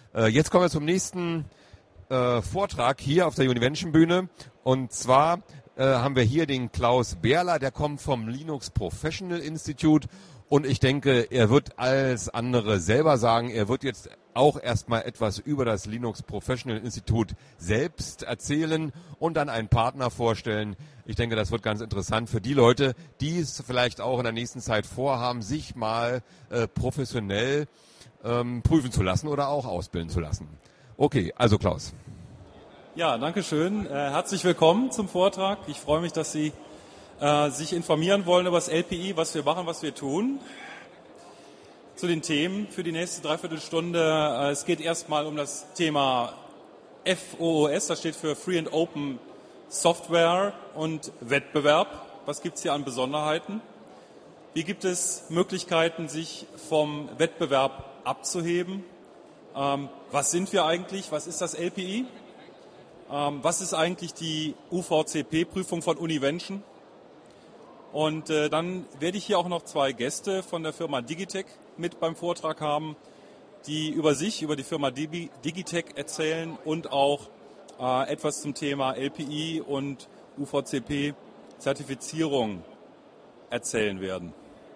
Jetzt kommen wir zum nächsten Vortrag hier auf der Univention-Bühne. Und zwar haben wir hier den Klaus Berler, der kommt vom Linux Professional Institute. Und ich denke, er wird alles andere selber sagen. Er wird jetzt auch erstmal etwas über das Linux Professional Institute selbst erzählen und dann einen Partner vorstellen. Ich denke, das wird ganz interessant für die Leute, die es vielleicht auch in der nächsten Zeit vorhaben, sich mal professionell prüfen zu lassen oder auch ausbilden zu lassen. Okay, also Klaus. Ja, danke schön. Herzlich willkommen zum Vortrag. Ich freue mich, dass Sie sich informieren wollen über das LPI, was wir machen, was wir tun. Zu den Themen für die nächste Dreiviertelstunde. Es geht erstmal um das Thema FOOS, das steht für Free and Open Software und Wettbewerb. Was gibt es hier an Besonderheiten? Wie gibt es Möglichkeiten, sich vom Wettbewerb abzuheben? Was sind wir eigentlich? Was ist das LPI? Was ist eigentlich die UVCP-Prüfung von Univention? Und dann werde ich hier auch noch zwei Gäste von der Firma Digitec mit beim Vortrag haben, die über die Firma Digitec erzählen und auch etwas zum Thema LPI und UVCP-Zertifizierung erzählen werden.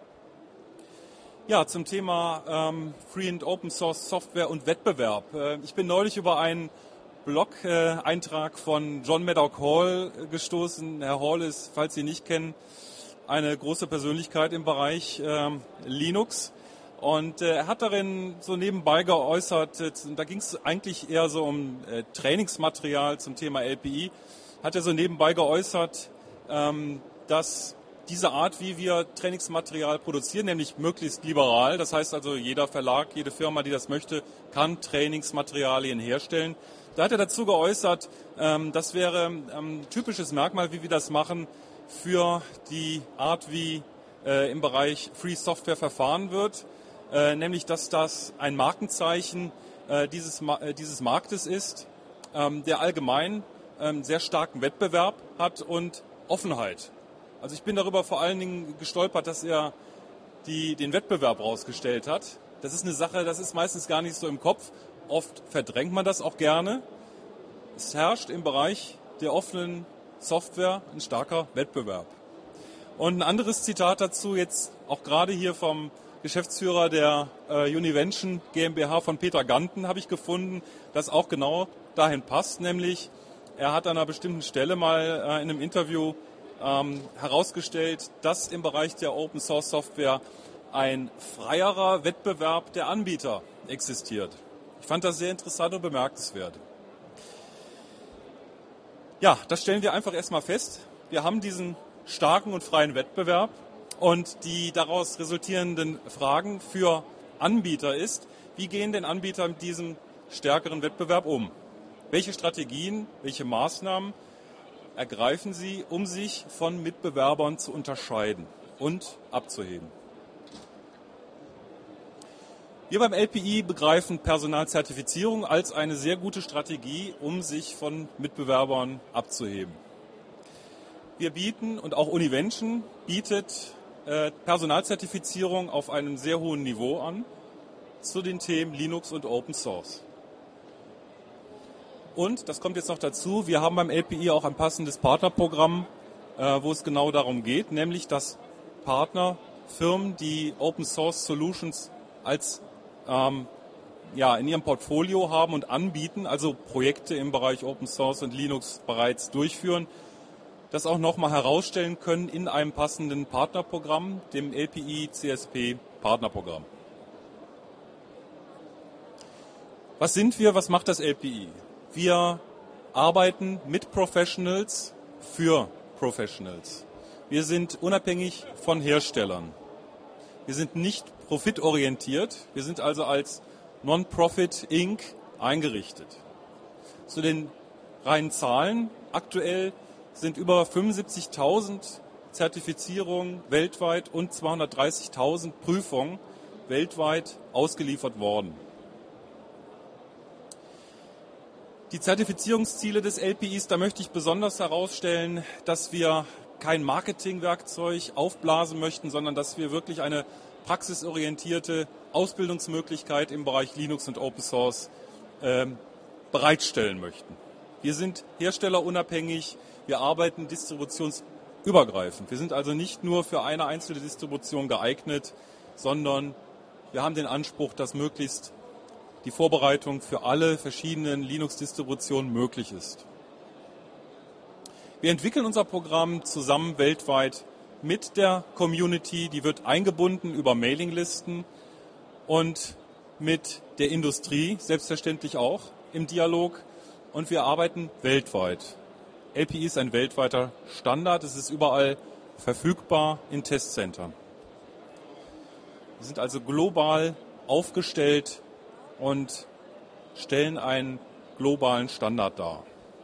Ja, zum Thema Free and Open Source Software und Wettbewerb. Ich bin neulich über einen Blog-Eintrag von John Maddock Hall gestoßen. Herr Hall ist, falls Sie ihn nicht kennen, eine große Persönlichkeit im Bereich Linux. Und er hat darin so nebenbei geäußert, da ging es eigentlich eher so um Trainingsmaterial zum Thema LPI, hat er so nebenbei geäußert, dass diese Art, wie wir Trainingsmaterial produzieren, nämlich möglichst liberal, das heißt also jeder Verlag, jede Firma, die das möchte, kann Trainingsmaterialien herstellen. Da hat er dazu geäußert, das wäre ein typisches Merkmal, wie wir das machen, für die Art, wie im Bereich Free Software verfahren wird, nämlich dass das ein Markenzeichen dieses Marktes ist, der allgemein sehr starken Wettbewerb hat und Offenheit. Also ich bin darüber vor allen Dingen gestolpert, dass er den Wettbewerb rausgestellt hat. Das ist eine Sache, das ist meistens gar nicht so im Kopf. Oft verdrängt man das auch gerne. Es herrscht im Bereich der offenen Software ein starker Wettbewerb. Und ein anderes Zitat dazu, jetzt auch gerade hier vom Geschäftsführer der Univention GmbH von Peter Ganten habe ich gefunden, das auch genau dahin passt, nämlich er hat an einer bestimmten Stelle mal in einem Interview herausgestellt, dass im Bereich der Open Source Software ein freierer Wettbewerb der Anbieter existiert. Ich fand das sehr interessant und bemerkenswert. Ja, das stellen wir einfach erstmal fest. Wir haben diesen starken und freien Wettbewerb und die daraus resultierenden Fragen für Anbieter ist, wie gehen denn Anbieter mit diesem stärkeren Wettbewerb um? Welche Strategien, welche Maßnahmen ergreifen sie, um sich von Mitbewerbern zu unterscheiden und abzuheben? Wir beim LPI begreifen Personalzertifizierung als eine sehr gute Strategie, um sich von Mitbewerbern abzuheben. Wir bieten, und auch Univention bietet Personalzertifizierung auf einem sehr hohen Niveau an zu den Themen Linux und Open Source. Und, das kommt jetzt noch dazu, wir haben beim LPI auch ein passendes Partnerprogramm, wo es genau darum geht, nämlich dass Partnerfirmen, die Open Source Solutions als in ihrem Portfolio haben und anbieten, also Projekte im Bereich Open Source und Linux bereits durchführen, das auch nochmal herausstellen können in einem passenden Partnerprogramm, dem LPI CSP Partnerprogramm. Was sind wir? Was macht das LPI? Wir arbeiten mit Professionals für Professionals. Wir sind unabhängig von Herstellern. Wir sind nicht profitorientiert. Wir sind also als Non-Profit Inc. eingerichtet. Zu den reinen Zahlen. Aktuell sind über 75.000 Zertifizierungen weltweit und 230.000 Prüfungen weltweit ausgeliefert worden. Die Zertifizierungsziele des LPIs, da möchte ich besonders herausstellen, dass wir kein Marketingwerkzeug aufblasen möchten, sondern dass wir wirklich eine praxisorientierte Ausbildungsmöglichkeit im Bereich Linux und Open Source bereitstellen möchten. Wir sind herstellerunabhängig, wir arbeiten distributionsübergreifend. Wir sind also nicht nur für eine einzelne Distribution geeignet, sondern wir haben den Anspruch, dass möglichst die Vorbereitung für alle verschiedenen Linux-Distributionen möglich ist. Wir entwickeln unser Programm zusammen weltweit mit der Community, die wird eingebunden über Mailinglisten und mit der Industrie, selbstverständlich auch im Dialog, und wir arbeiten weltweit. LPI ist ein weltweiter Standard, es ist überall verfügbar in Testcentern. Wir sind also global aufgestellt und stellen einen globalen Standard dar.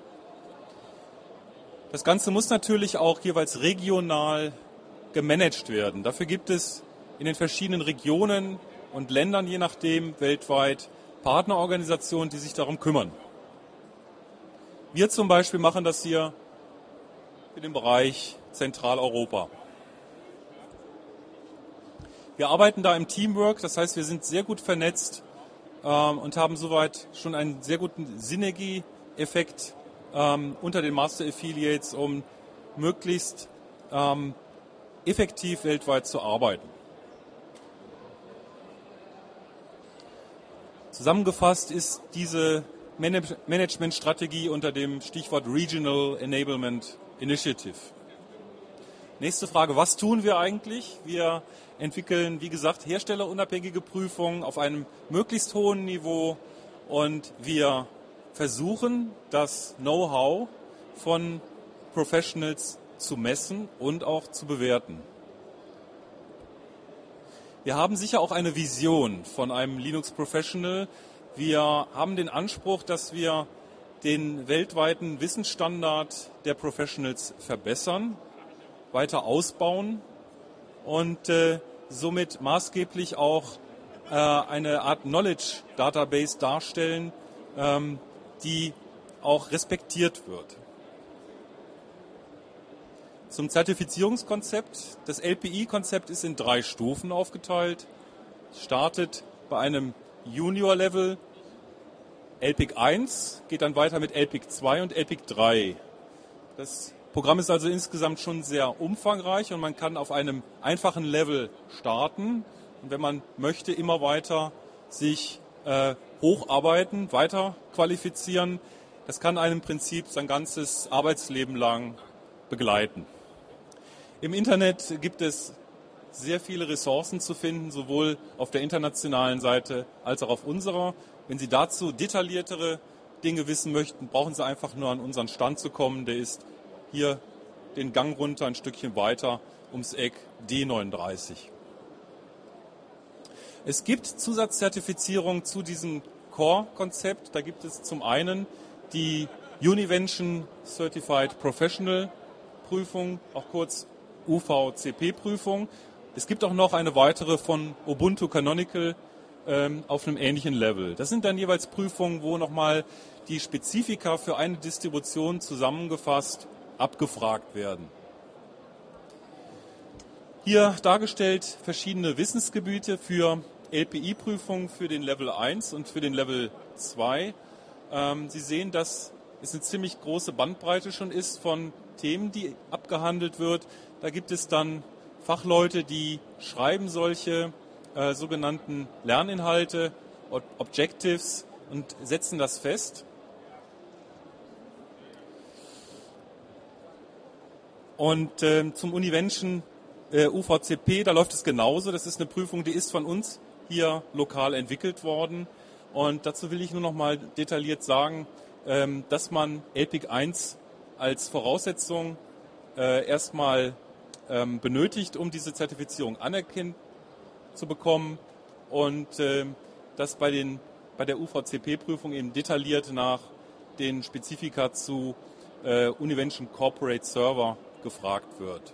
Das Ganze muss natürlich auch jeweils regional gemanagt werden. Dafür gibt es in den verschiedenen Regionen und Ländern, je nachdem, weltweit Partnerorganisationen, die sich darum kümmern. Wir zum Beispiel machen das hier in dem Bereich Zentraleuropa. Wir arbeiten da im Teamwork, das heißt, wir sind sehr gut vernetzt und haben soweit schon einen sehr guten Synergie-Effekt unter den Master Affiliates, um möglichst effektiv weltweit zu arbeiten. Zusammengefasst ist diese Managementstrategie unter dem Stichwort Regional Enablement Initiative. Nächste Frage, was tun wir eigentlich? Wir entwickeln, wie gesagt, herstellerunabhängige Prüfungen auf einem möglichst hohen Niveau und wir versuchen, das Know-how von Professionals zu messen und auch zu bewerten. Wir haben sicher auch eine Vision von einem Linux Professional. Wir haben den Anspruch, dass wir den weltweiten Wissensstandard der Professionals verbessern, weiter ausbauen und somit maßgeblich auch eine Art Knowledge Database darstellen, die auch respektiert wird. Zum Zertifizierungskonzept. Das LPI-Konzept ist in 3 Stufen aufgeteilt. Es startet bei einem Junior-Level. LPIC 1 geht dann weiter mit LPIC 2 und LPIC 3. Das Programm ist also insgesamt schon sehr umfangreich und man kann auf einem einfachen Level starten und wenn man möchte, immer weiter sich hocharbeiten, weiter qualifizieren. Das kann einen im Prinzip sein ganzes Arbeitsleben lang begleiten. Im Internet gibt es sehr viele Ressourcen zu finden, sowohl auf der internationalen Seite als auch auf unserer. Wenn Sie dazu detailliertere Dinge wissen möchten, brauchen Sie einfach nur an unseren Stand zu kommen. Der ist hier den Gang runter, ein Stückchen weiter, ums Eck D39. Es gibt Zusatzzertifizierung zu diesem Core-Konzept. Da gibt es zum einen die Univention Certified Professional Prüfung, auch kurz UVCP-Prüfung. Es gibt auch noch eine weitere von Ubuntu Canonical auf einem ähnlichen Level. Das sind dann jeweils Prüfungen, wo nochmal die Spezifika für eine Distribution zusammengefasst abgefragt werden. Hier dargestellt verschiedene Wissensgebiete für LPI-Prüfungen für den Level 1 und für den Level 2. Sie sehen, dass es eine ziemlich große Bandbreite schon ist von Themen, die abgehandelt wird. Da gibt es dann Fachleute, die schreiben solche sogenannten Lerninhalte, Objectives und setzen das fest. Und zum Univention UVCP, da läuft es genauso. Das ist eine Prüfung, die ist von uns hier lokal entwickelt worden. Und dazu will ich nur noch mal detailliert sagen, dass man LPIC 1 als Voraussetzung erstmal benötigt, um diese Zertifizierung anerkannt zu bekommen und dass bei der UVCP-Prüfung eben detailliert nach den Spezifika zu Univention Corporate Server gefragt wird.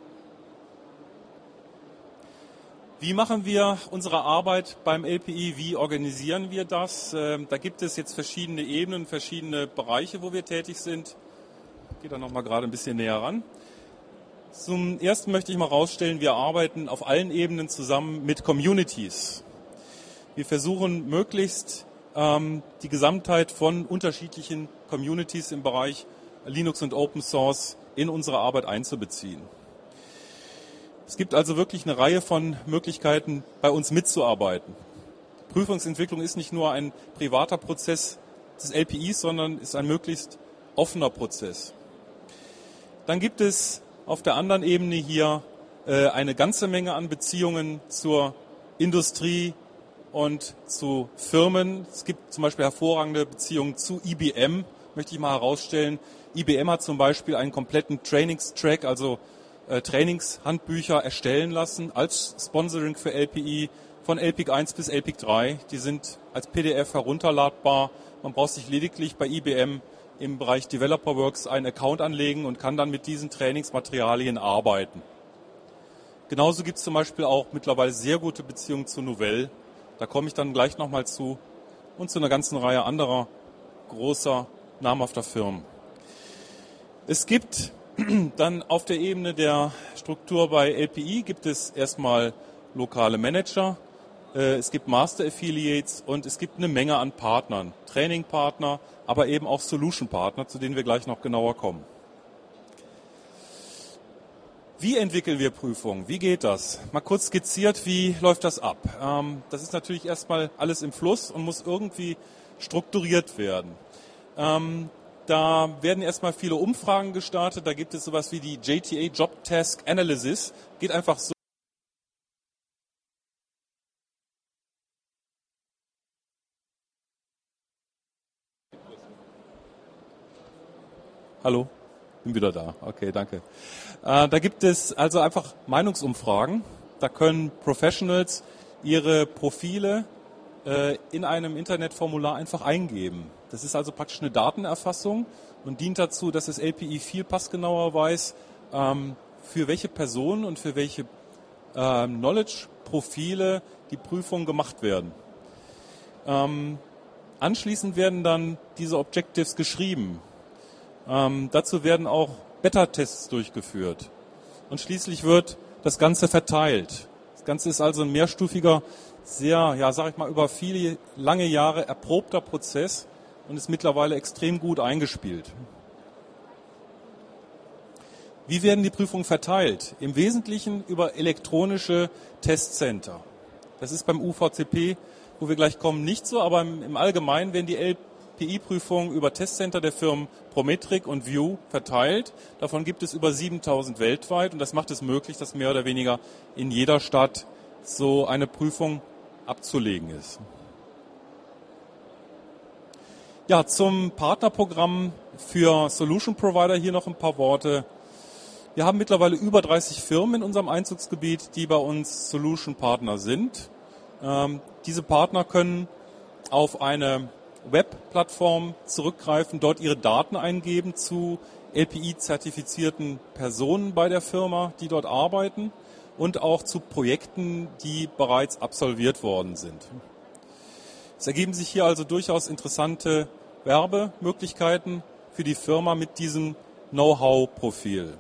Wie machen wir unsere Arbeit beim LPI? Wie organisieren wir das? Da gibt es jetzt verschiedene Ebenen, verschiedene Bereiche, wo wir tätig sind. Ich gehe da noch mal gerade ein bisschen näher ran. Zum Ersten möchte ich mal herausstellen, wir arbeiten auf allen Ebenen zusammen mit Communities. Wir versuchen möglichst die Gesamtheit von unterschiedlichen Communities im Bereich Linux und Open Source in unsere Arbeit einzubeziehen. Es gibt also wirklich eine Reihe von Möglichkeiten, bei uns mitzuarbeiten. Prüfungsentwicklung ist nicht nur ein privater Prozess des LPIs, sondern ist ein möglichst offener Prozess. Dann gibt es auf der anderen Ebene hier eine ganze Menge an Beziehungen zur Industrie und zu Firmen. Es gibt zum Beispiel hervorragende Beziehungen zu IBM, möchte ich mal herausstellen. IBM hat zum Beispiel einen kompletten Trainingstrack, also Trainingshandbücher erstellen lassen als Sponsoring für LPI von LPIC 1 bis LPIC 3. Die sind als PDF herunterladbar. Man braucht sich lediglich bei IBM im Bereich DeveloperWorks einen Account anlegen und kann dann mit diesen Trainingsmaterialien arbeiten. Genauso gibt es zum Beispiel auch mittlerweile sehr gute Beziehungen zu Novell. Da komme ich dann gleich nochmal zu. Und zu einer ganzen Reihe anderer großer, namhafter Firmen. Es gibt dann auf der Ebene der Struktur bei LPI gibt es erstmal lokale Manager, es gibt Master Affiliates und es gibt eine Menge an Partnern, Trainingpartner, aber eben auch Solution-Partner, zu denen wir gleich noch genauer kommen. Wie entwickeln wir Prüfungen? Wie geht das? Mal kurz skizziert, wie läuft das ab? Das ist natürlich erstmal alles im Fluss und muss irgendwie strukturiert werden. Da werden erstmal viele Umfragen gestartet. Da gibt es sowas wie die JTA Job Task Analysis. Geht einfach so. Hallo, bin wieder da. Okay, danke. Da gibt es also einfach Meinungsumfragen. Da können Professionals ihre Profile in einem Internetformular einfach eingeben. Das ist also praktisch eine Datenerfassung und dient dazu, dass das LPI viel passgenauer weiß, für welche Personen und für welche Knowledge-Profile die Prüfungen gemacht werden. Anschließend werden dann diese Objectives geschrieben. Dazu werden auch Beta-Tests durchgeführt. Und schließlich wird das Ganze verteilt. Das Ganze ist also ein mehrstufiger, sehr, sag ich mal, über viele lange Jahre erprobter Prozess und ist mittlerweile extrem gut eingespielt. Wie werden die Prüfungen verteilt? Im Wesentlichen über elektronische Testcenter. Das ist beim UVCP, wo wir gleich kommen, nicht so, aber im Allgemeinen werden die LPI-Prüfungen über Testcenter der Firmen Prometric und View verteilt. Davon gibt es über 7000 weltweit und das macht es möglich, dass mehr oder weniger in jeder Stadt so eine Prüfung abzulegen ist. Ja, zum Partnerprogramm für Solution Provider hier noch ein paar Worte. Wir haben mittlerweile über 30 Firmen in unserem Einzugsgebiet, die bei uns Solution Partner sind. Diese Partner können auf eine Webplattform zurückgreifen, dort ihre Daten eingeben zu LPI-zertifizierten Personen bei der Firma, die dort arbeiten und auch zu Projekten, die bereits absolviert worden sind. Es ergeben sich hier also durchaus interessante Werbemöglichkeiten für die Firma mit diesem Know-how-Profil.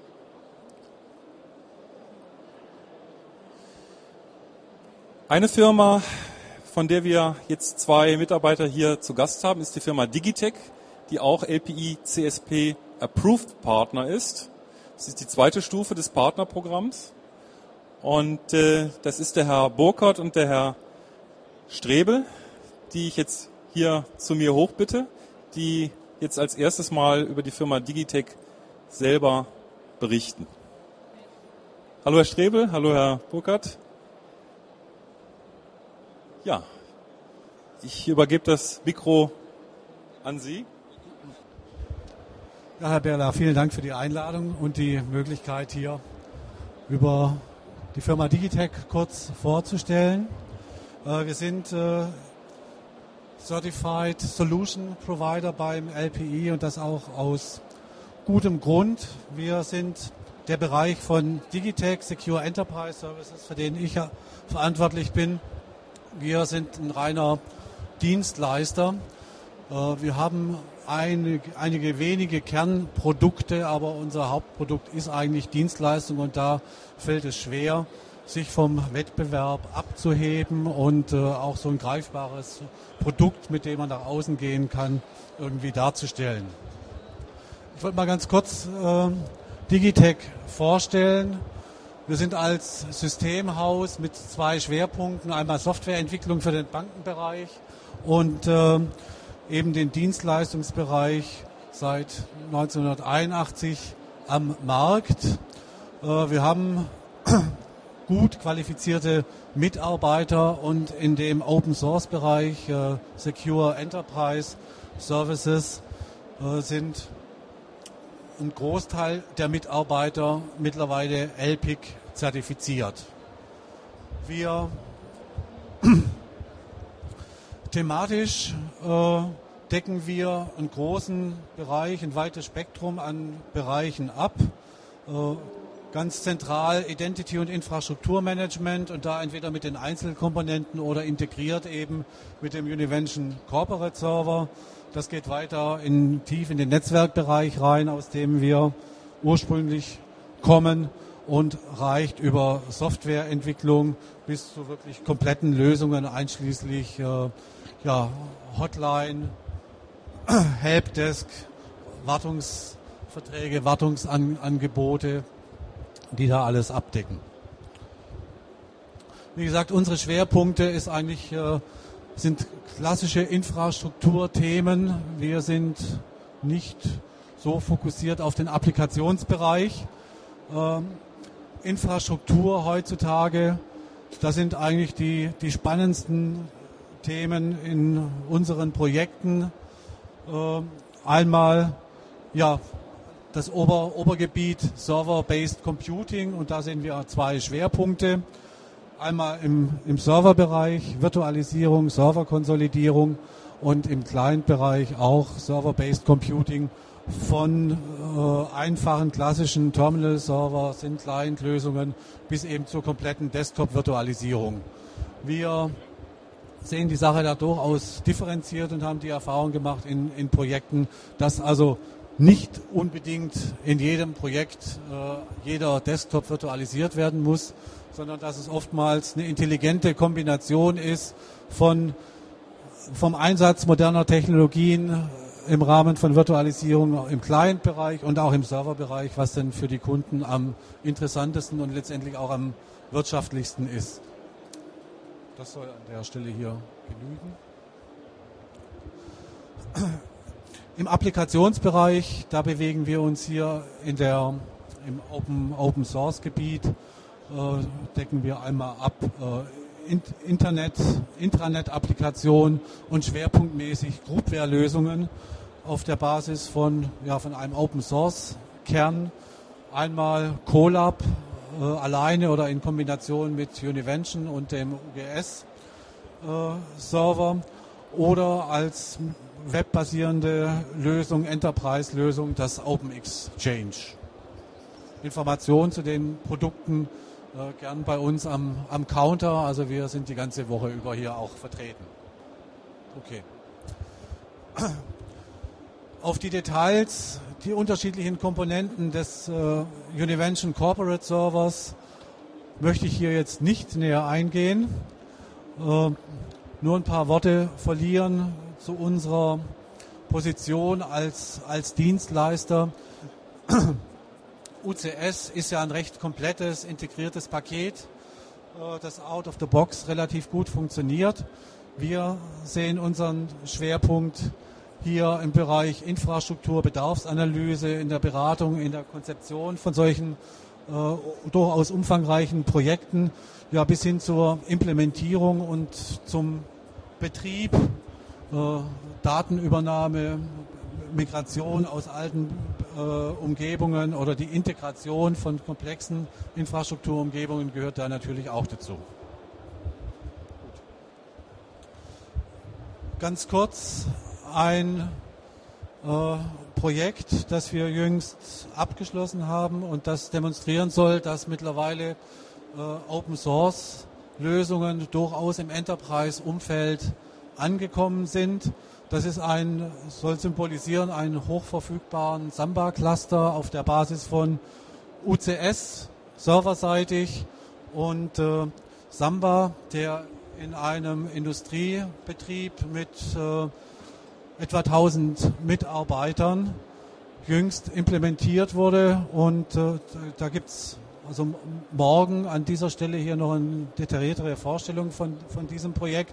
Eine Firma, von der wir jetzt 2 Mitarbeiter hier zu Gast haben, ist die Firma Digitec, die auch LPI CSP Approved Partner ist. Das ist die zweite Stufe des Partnerprogramms. Und das ist der Herr Burkhardt und der Herr Strebel, die ich jetzt hier zu mir hochbitte, die jetzt als erstes mal über die Firma Digitec selber berichten. Hallo Herr Strebel, hallo Herr Burkhardt. Ja, ich übergebe das Mikro an Sie. Ja, Herr Berler, vielen Dank für die Einladung und die Möglichkeit, hier über die Firma Digitec kurz vorzustellen. Wir sind Certified Solution Provider beim LPI und das auch aus gutem Grund. Wir sind der Bereich von Digitec Secure Enterprise Services, für den ich ja verantwortlich bin. Wir sind ein reiner Dienstleister. Wir haben einige wenige Kernprodukte, aber unser Hauptprodukt ist eigentlich Dienstleistung und da fällt es schwer, sich vom Wettbewerb abzuheben und auch so ein greifbares Produkt, mit dem man nach außen gehen kann, irgendwie darzustellen. Ich wollte mal ganz kurz Digitec vorstellen. Wir sind als Systemhaus mit 2 Schwerpunkten, einmal Softwareentwicklung für den Bankenbereich und eben den Dienstleistungsbereich seit 1981 am Markt. Wir haben gut qualifizierte Mitarbeiter und in dem Open-Source-Bereich Secure Enterprise Services sind ein Großteil der Mitarbeiter mittlerweile LPIC zertifiziert. Wir thematisch decken wir einen großen Bereich, ein weites Spektrum an Bereichen ab. Ganz zentral Identity- und Infrastrukturmanagement und da entweder mit den Einzelkomponenten oder integriert eben mit dem Univention Corporate Server. Das geht weiter tief in den Netzwerkbereich rein, aus dem wir ursprünglich kommen und reicht über Softwareentwicklung bis zu wirklich kompletten Lösungen, einschließlich Hotline, Helpdesk, Wartungsverträge, Wartungsangebote, die da alles abdecken. Wie gesagt, unsere Schwerpunkte sind klassische Infrastrukturthemen. Wir sind nicht so fokussiert auf den Applikationsbereich. Infrastruktur heutzutage, das sind eigentlich die spannendsten Themen in unseren Projekten. Einmal das Obergebiet Server-Based Computing und da sehen wir 2 Schwerpunkte. Einmal im Serverbereich Virtualisierung, Serverkonsolidierung und im Client-Bereich auch Server-Based Computing von einfachen klassischen Terminal-Server, sind Client-Lösungen bis eben zur kompletten Desktop-Virtualisierung. Wir sehen die Sache da durchaus differenziert und haben die Erfahrung gemacht in Projekten, dass also nicht unbedingt in jedem Projekt jeder Desktop virtualisiert werden muss, sondern dass es oftmals eine intelligente Kombination ist vom Einsatz moderner Technologien im Rahmen von Virtualisierung im Client-Bereich und auch im Serverbereich, was denn für die Kunden am interessantesten und letztendlich auch am wirtschaftlichsten ist. Das soll an der Stelle hier genügen. Im Applikationsbereich, da bewegen wir uns hier im Open Source Gebiet, decken wir einmal ab Intranet-Applikation und schwerpunktmäßig Groupware-Lösungen auf der Basis von einem Open Source Kern. Einmal Colab alleine oder in Kombination mit Univention und dem UGS Server oder als webbasierende Lösung, Enterprise-Lösung, das Open Exchange. Informationen zu den Produkten gern bei uns am Counter, also wir sind die ganze Woche über hier auch vertreten. Okay. Auf die Details, die unterschiedlichen Komponenten des Univention Corporate Servers möchte ich hier jetzt nicht näher eingehen. Nur ein paar Worte verlieren zu unserer Position als Dienstleister. UCS ist ja ein recht komplettes, integriertes Paket, das out of the box relativ gut funktioniert. Wir sehen unseren Schwerpunkt hier im Bereich Infrastruktur, Bedarfsanalyse, in der Beratung, in der Konzeption von solchen durchaus umfangreichen Projekten, bis hin zur Implementierung und zum Betrieb, Datenübernahme, Migration aus alten Umgebungen oder die Integration von komplexen Infrastrukturumgebungen gehört da natürlich auch dazu. Ganz kurz ein Projekt, das wir jüngst abgeschlossen haben und das demonstrieren soll, dass mittlerweile Open-Source-Lösungen durchaus im Enterprise-Umfeld angekommen sind. Das soll symbolisieren einen hochverfügbaren Samba-Cluster auf der Basis von UCS serverseitig Und Samba, der in einem Industriebetrieb mit etwa 1000 Mitarbeitern jüngst implementiert wurde. Und da gibt es also morgen an dieser Stelle hier noch eine detailliertere Vorstellung von diesem Projekt.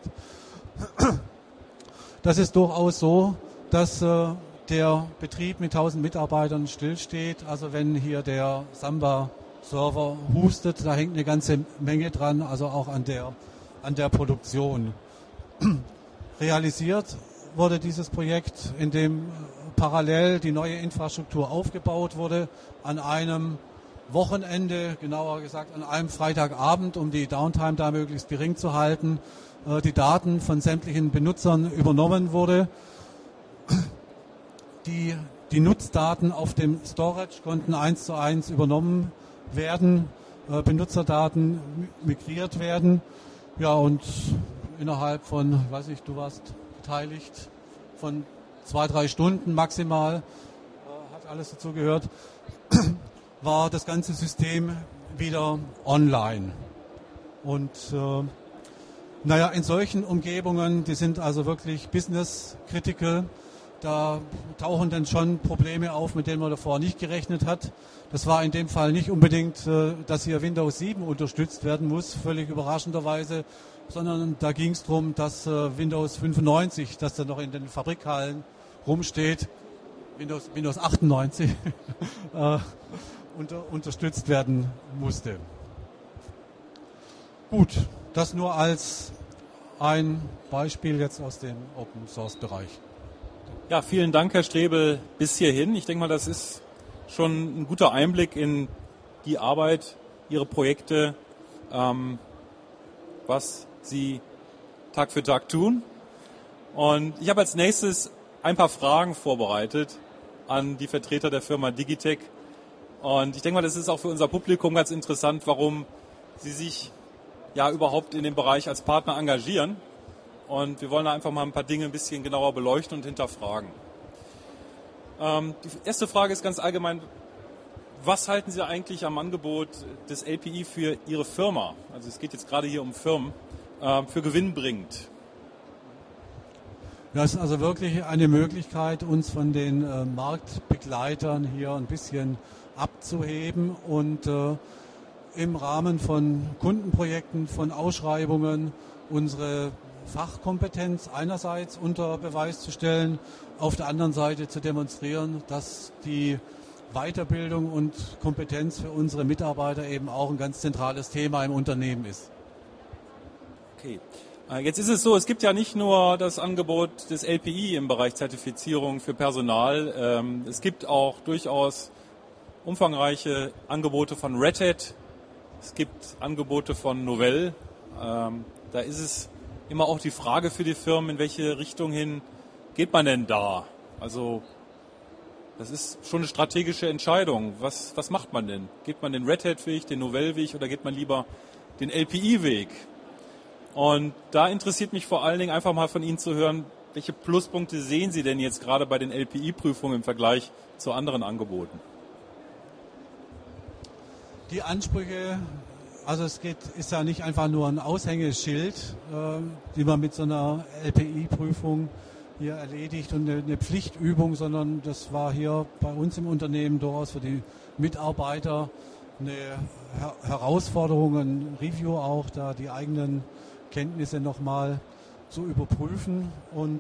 Das ist durchaus so, dass der Betrieb mit 1000 Mitarbeitern stillsteht. Also wenn hier der Samba-Server hustet, da hängt eine ganze Menge dran, also auch an der Produktion. Realisiert wurde dieses Projekt, in dem parallel die neue Infrastruktur aufgebaut wurde, an einem Wochenende, genauer gesagt an einem Freitagabend, um die Downtime da möglichst gering zu halten, die Daten von sämtlichen Benutzern übernommen wurde. Die Nutzdaten auf dem Storage konnten 1:1 übernommen werden, Benutzerdaten migriert werden. Ja, und innerhalb von, weiß ich, du warst beteiligt, von 2-3 Stunden maximal, hat alles dazu gehört, war das ganze System wieder online. Und in solchen Umgebungen, die sind also wirklich business critical, da tauchen dann schon Probleme auf, mit denen man davor nicht gerechnet hat. Das war in dem Fall nicht unbedingt, dass hier Windows 7 unterstützt werden muss, völlig überraschenderweise, sondern da ging es darum, dass Windows 95, das da noch in den Fabrikhallen rumsteht, Windows 98, unterstützt werden musste. Gut, das nur als ein Beispiel jetzt aus dem Open-Source-Bereich. Ja, vielen Dank, Herr Strebel, bis hierhin. Ich denke mal, das ist schon ein guter Einblick in die Arbeit, Ihre Projekte, was Sie Tag für Tag tun. Und ich habe als nächstes ein paar Fragen vorbereitet an die Vertreter der Firma Digitec. Und ich denke mal, das ist auch für unser Publikum ganz interessant, warum Sie sich ja überhaupt in dem Bereich als Partner engagieren. Und wir wollen da einfach mal ein paar Dinge ein bisschen genauer beleuchten und hinterfragen. Die erste Frage ist ganz allgemein, was halten Sie eigentlich am Angebot des LPI für Ihre Firma? Also es geht jetzt gerade hier um Firmen, für gewinnbringend. Das ist also wirklich eine Möglichkeit, uns von den Marktbegleitern hier ein bisschen abzuheben und im Rahmen von Kundenprojekten, von Ausschreibungen unsere Fachkompetenz einerseits unter Beweis zu stellen, auf der anderen Seite zu demonstrieren, dass die Weiterbildung und Kompetenz für unsere Mitarbeiter eben auch ein ganz zentrales Thema im Unternehmen ist. Okay. Jetzt ist es so, es gibt ja nicht nur das Angebot des LPI im Bereich Zertifizierung für Personal, es gibt auch durchaus umfangreiche Angebote von Red Hat, es gibt Angebote von Novell, da ist es immer auch die Frage für die Firmen, in welche Richtung hin geht man denn da? Also das ist schon eine strategische Entscheidung. Was macht man denn? Geht man den Red Hat-Weg, den Novell-Weg oder geht man lieber den LPI-Weg? Und da interessiert mich vor allen Dingen einfach mal von Ihnen zu hören, welche Pluspunkte sehen Sie denn jetzt gerade bei den LPI-Prüfungen im Vergleich zu anderen Angeboten? Die Ansprüche, also ist ja nicht einfach nur ein Aushängeschild, die man mit so einer LPI-Prüfung hier erledigt und eine Pflichtübung, sondern das war hier bei uns im Unternehmen durchaus für die Mitarbeiter eine Herausforderung, ein Review auch, da die eigenen Kenntnisse nochmal zu überprüfen. Und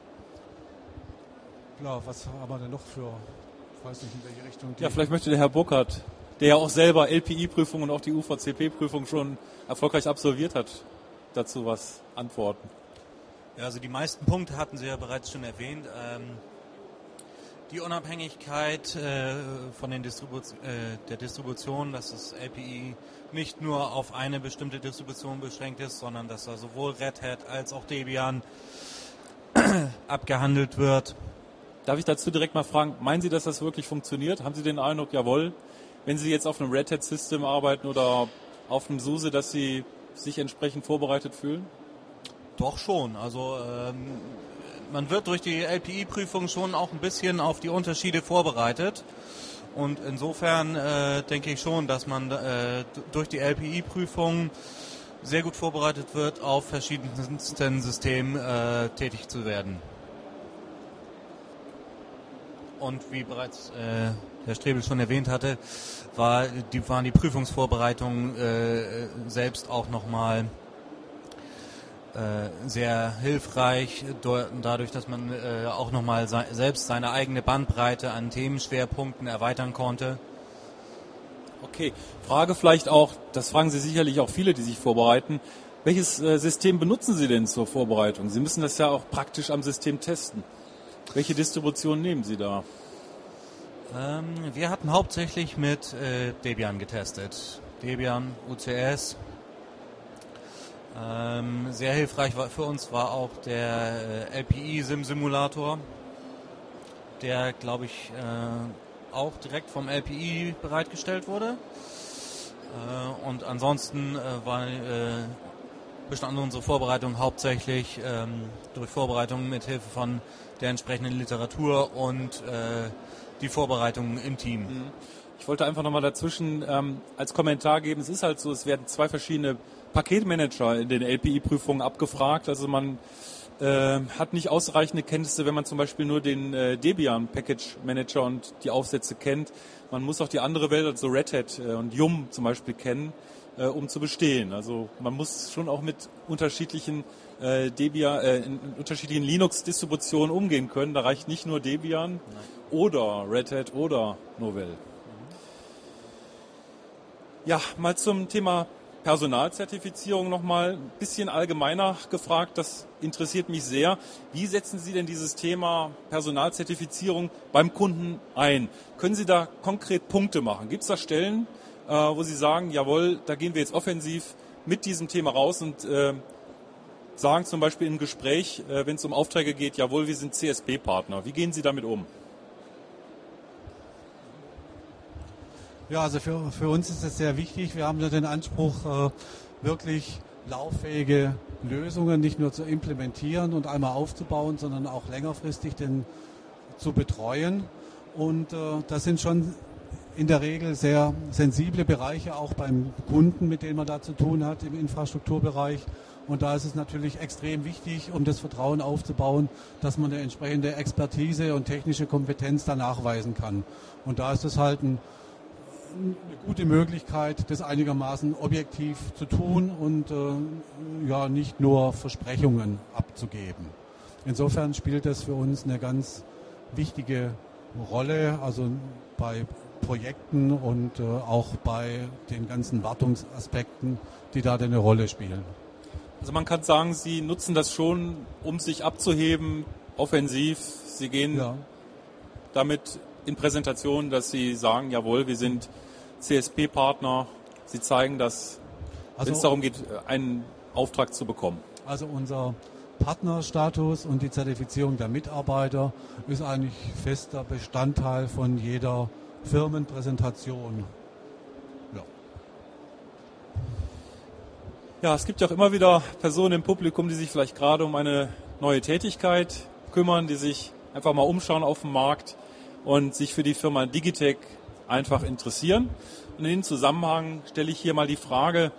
klar, was haben wir denn noch für, ich weiß nicht in welche Richtung. Ja, vielleicht möchte der Herr Burkhardt, der ja auch selber LPI-Prüfung und auch die UVCP-Prüfung schon erfolgreich absolviert hat, dazu was antworten. Ja, also die meisten Punkte hatten Sie ja bereits schon erwähnt. Die Unabhängigkeit von den der Distribution, dass das LPI nicht nur auf eine bestimmte Distribution beschränkt ist, sondern dass da sowohl Red Hat als auch Debian abgehandelt wird. Darf ich dazu direkt mal fragen, meinen Sie, dass das wirklich funktioniert? Haben Sie den Eindruck, jawohl, wenn Sie jetzt auf einem Red Hat System arbeiten oder auf einem SUSE, dass Sie sich entsprechend vorbereitet fühlen? Doch schon. Also man wird durch die LPI-Prüfung schon auch ein bisschen auf die Unterschiede vorbereitet. Und insofern denke ich schon, dass man durch die LPI-Prüfung sehr gut vorbereitet wird, auf verschiedensten Systemen tätig zu werden. Und wie bereits Herr Strebel schon erwähnt hatte, waren die Prüfungsvorbereitungen selbst auch nochmal sehr hilfreich, dadurch, dass man auch nochmal selbst seine eigene Bandbreite an Themenschwerpunkten erweitern konnte. Okay, Frage vielleicht auch, das fragen Sie sicherlich auch viele, die sich vorbereiten. Welches System benutzen Sie denn zur Vorbereitung? Sie müssen das ja auch praktisch am System testen. Welche Distribution nehmen Sie da? Wir hatten hauptsächlich mit Debian getestet. Debian, UCS. Sehr hilfreich für uns war auch der LPI-SIM-Simulator, der, glaube ich, auch direkt vom LPI bereitgestellt wurde. Und ansonsten bestand unsere Vorbereitung hauptsächlich durch Vorbereitungen mit Hilfe von der entsprechenden Literatur und die Vorbereitungen im Team. Ich wollte einfach nochmal dazwischen als Kommentar geben, es ist halt so, es werden 2 verschiedene Paketmanager in den LPI-Prüfungen abgefragt. Also man hat nicht ausreichende Kenntnisse, wenn man zum Beispiel nur den Debian Package Manager und die Aufsätze kennt. Man muss auch die andere Welt, also Red Hat und Yum zum Beispiel kennen, um zu bestehen. Also man muss schon auch mit unterschiedlichen unterschiedlichen Linux-Distributionen umgehen können. Da reicht nicht nur Debian oder Red Hat oder Novell. Ja, mal zum Thema Personalzertifizierung nochmal ein bisschen allgemeiner gefragt, das interessiert mich sehr. Wie setzen Sie denn dieses Thema Personalzertifizierung beim Kunden ein? Können Sie da konkret Punkte machen? Gibt es da Stellen, wo Sie sagen, jawohl, da gehen wir jetzt offensiv mit diesem Thema raus und sagen zum Beispiel im Gespräch, wenn es um Aufträge geht, jawohl, wir sind CSP-Partner. Wie gehen Sie damit um? Ja, also für uns ist es sehr wichtig. Wir haben ja den Anspruch, wirklich lauffähige Lösungen nicht nur zu implementieren und einmal aufzubauen, sondern auch längerfristig zu betreuen. Und das sind schon in der Regel sehr sensible Bereiche, auch beim Kunden, mit dem man da zu tun hat im Infrastrukturbereich. Und da ist es natürlich extrem wichtig, um das Vertrauen aufzubauen, dass man eine entsprechende Expertise und technische Kompetenz da nachweisen kann. Und da ist es halt eine gute Möglichkeit, das einigermaßen objektiv zu tun und nicht nur Versprechungen abzugeben. Insofern spielt das für uns eine ganz wichtige Rolle, also bei Projekten und auch bei den ganzen Wartungsaspekten, die da eine Rolle spielen. Also man kann sagen, Sie nutzen das schon, um sich abzuheben, offensiv. Sie gehen damit in Präsentationen, dass Sie sagen, jawohl, wir sind CSP-Partner. Sie zeigen das, wenn es darum geht, einen Auftrag zu bekommen. Also unser Partnerstatus und die Zertifizierung der Mitarbeiter ist eigentlich fester Bestandteil von jeder Firmenpräsentation. Ja, es gibt ja auch immer wieder Personen im Publikum, die sich vielleicht gerade um eine neue Tätigkeit kümmern, die sich einfach mal umschauen auf dem Markt und sich für die Firma Digitec einfach interessieren. Und in dem Zusammenhang stelle ich hier mal die Frage,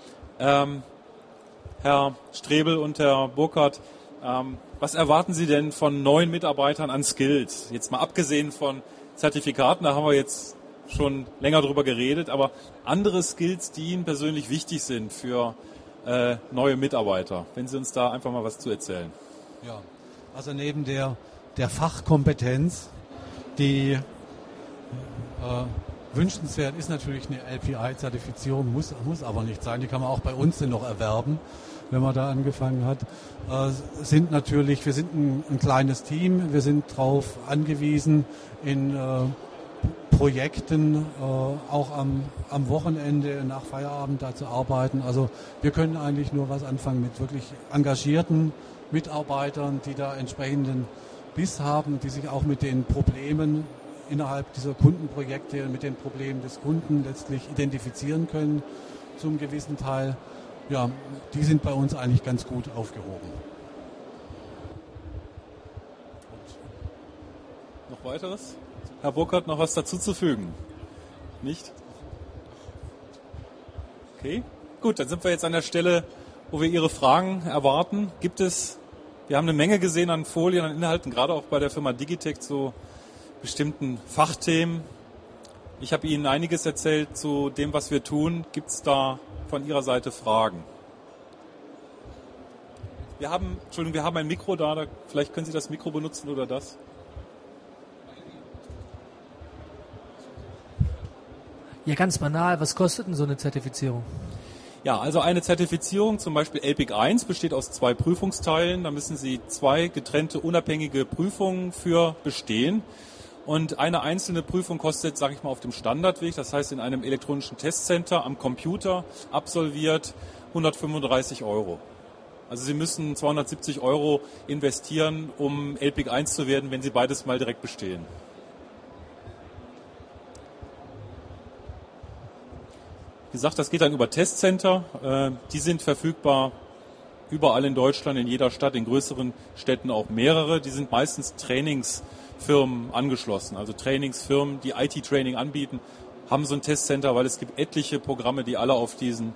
Herr Strebel und Herr Burkhardt, was erwarten Sie denn von neuen Mitarbeitern an Skills? Jetzt mal abgesehen von Zertifikaten, da haben wir jetzt schon länger drüber geredet, aber andere Skills, die Ihnen persönlich wichtig sind für neue Mitarbeiter. Wenn Sie uns da einfach mal was zu erzählen. Ja, also neben der Fachkompetenz, die wünschenswert ist natürlich eine LPI-Zertifizierung, muss aber nicht sein. Die kann man auch bei uns noch erwerben, wenn man da angefangen hat. Wir sind ein kleines Team, wir sind darauf angewiesen, in Projekten auch am Wochenende nach Feierabend da zu arbeiten. Also wir können eigentlich nur was anfangen mit wirklich engagierten Mitarbeitern, die da entsprechenden Biss haben, die sich auch mit den Problemen innerhalb dieser Kundenprojekte, mit den Problemen des Kunden letztlich identifizieren können zum gewissen Teil. Ja, die sind bei uns eigentlich ganz gut aufgehoben. Noch weiteres? Herr Burkhardt, noch was dazu zu fügen? Nicht? Okay, gut, dann sind wir jetzt an der Stelle, wo wir Ihre Fragen erwarten. Wir haben eine Menge gesehen an Folien, an Inhalten, gerade auch bei der Firma Digitec zu bestimmten Fachthemen. Ich habe Ihnen einiges erzählt zu dem, was wir tun. Gibt es da von Ihrer Seite Fragen? Wir haben ein Mikro da, vielleicht können Sie das Mikro benutzen oder das. Ja, ganz banal, was kostet denn so eine Zertifizierung? Ja, also eine Zertifizierung, zum Beispiel LPIC 1, besteht aus 2 Prüfungsteilen. Da müssen Sie 2 getrennte, unabhängige Prüfungen für bestehen. Und eine einzelne Prüfung kostet, sage ich mal, auf dem Standardweg, das heißt in einem elektronischen Testcenter am Computer absolviert, 135 €. Also Sie müssen 270 € investieren, um LPIC 1 zu werden, wenn Sie beides mal direkt bestehen. Wie gesagt, das geht dann über Testcenter. Die sind verfügbar überall in Deutschland, in jeder Stadt, in größeren Städten auch mehrere. Die sind meistens Trainingsfirmen angeschlossen. Also Trainingsfirmen, die IT-Training anbieten, haben so ein Testcenter, weil es gibt etliche Programme, die alle auf diesen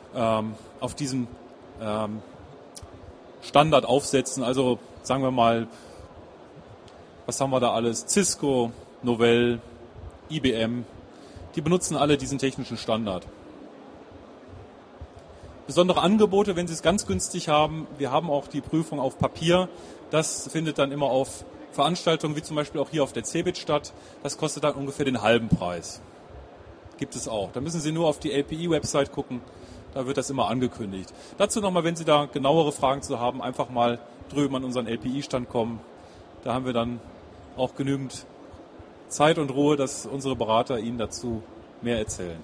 Standard aufsetzen. Also sagen wir mal, was haben wir da alles? Cisco, Novell, IBM, die benutzen alle diesen technischen Standard. Besondere Angebote, wenn Sie es ganz günstig haben. Wir haben auch die Prüfung auf Papier. Das findet dann immer auf Veranstaltungen, wie zum Beispiel auch hier auf der CeBIT statt. Das kostet dann ungefähr den halben Preis. Gibt es auch. Da müssen Sie nur auf die LPI-Website gucken. Da wird das immer angekündigt. Dazu nochmal, wenn Sie da genauere Fragen zu haben, einfach mal drüben an unseren LPI-Stand kommen. Da haben wir dann auch genügend Zeit und Ruhe, dass unsere Berater Ihnen dazu mehr erzählen.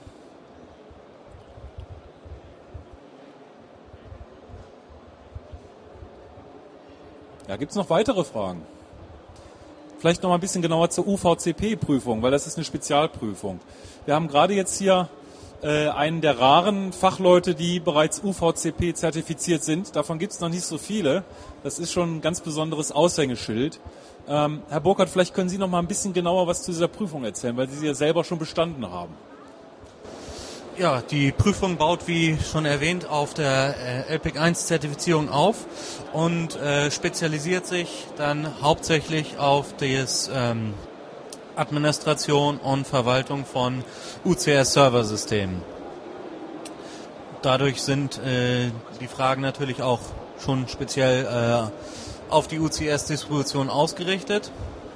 Ja, gibt es noch weitere Fragen? Vielleicht noch mal ein bisschen genauer zur UVCP-Prüfung, weil das ist eine Spezialprüfung. Wir haben gerade jetzt hier einen der raren Fachleute, die bereits UVCP zertifiziert sind. Davon gibt es noch nicht so viele. Das ist schon ein ganz besonderes Aushängeschild. Herr Burkhardt, vielleicht können Sie noch mal ein bisschen genauer was zu dieser Prüfung erzählen, weil Sie sie ja selber schon bestanden haben. Ja, die Prüfung baut, wie schon erwähnt, auf der LPIC 1 Zertifizierung auf und spezialisiert sich dann hauptsächlich auf das Administration und Verwaltung von UCS-Serversystemen. Dadurch sind die Fragen natürlich auch schon speziell auf die UCS-Distribution ausgerichtet.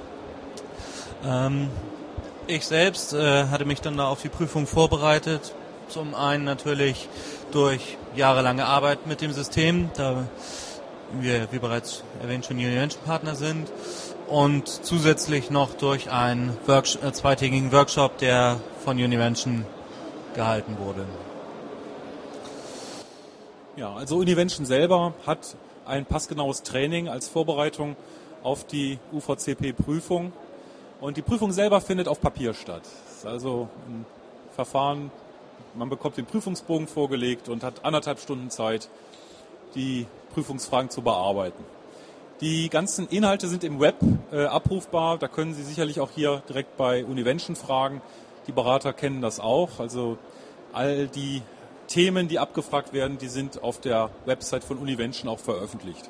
Ich selbst hatte mich dann da auf die Prüfung vorbereitet. Zum einen natürlich durch jahrelange Arbeit mit dem System, da wir, wie bereits erwähnt, schon Univention-Partner sind, und zusätzlich noch durch einen zweitägigen Workshop, der von Univention gehalten wurde. Ja, also Univention selber hat ein passgenaues Training als Vorbereitung auf die UVCP-Prüfung. Und die Prüfung selber findet auf Papier statt. Das ist also ein Verfahren, man bekommt den Prüfungsbogen vorgelegt und hat 1,5 Stunden Zeit, die Prüfungsfragen zu bearbeiten. Die ganzen Inhalte sind im Web abrufbar. Da können Sie sicherlich auch hier direkt bei Univention fragen. Die Berater kennen das auch. Also all die Themen, die abgefragt werden, die sind auf der Website von Univention auch veröffentlicht.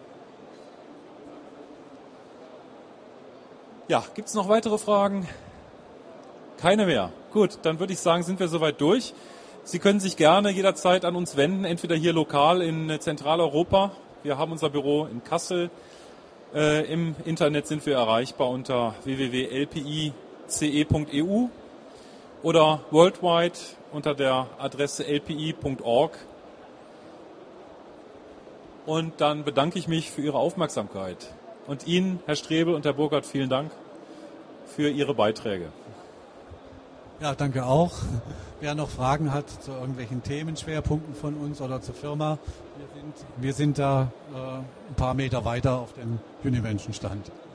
Ja, gibt es noch weitere Fragen? Keine mehr. Gut, dann würde ich sagen, sind wir soweit durch. Sie können sich gerne jederzeit an uns wenden, entweder hier lokal in Zentraleuropa. Wir haben unser Büro in Kassel. Im Internet sind wir erreichbar unter www.lpice.eu oder worldwide unter der Adresse lpi.org. Und dann bedanke ich mich für Ihre Aufmerksamkeit. Und Ihnen, Herr Strebel und Herr Burkhardt, vielen Dank für Ihre Beiträge. Ja, danke auch. Wer noch Fragen hat zu irgendwelchen Themenschwerpunkten von uns oder zur Firma, wir sind da ein paar Meter weiter auf dem Univention-Stand.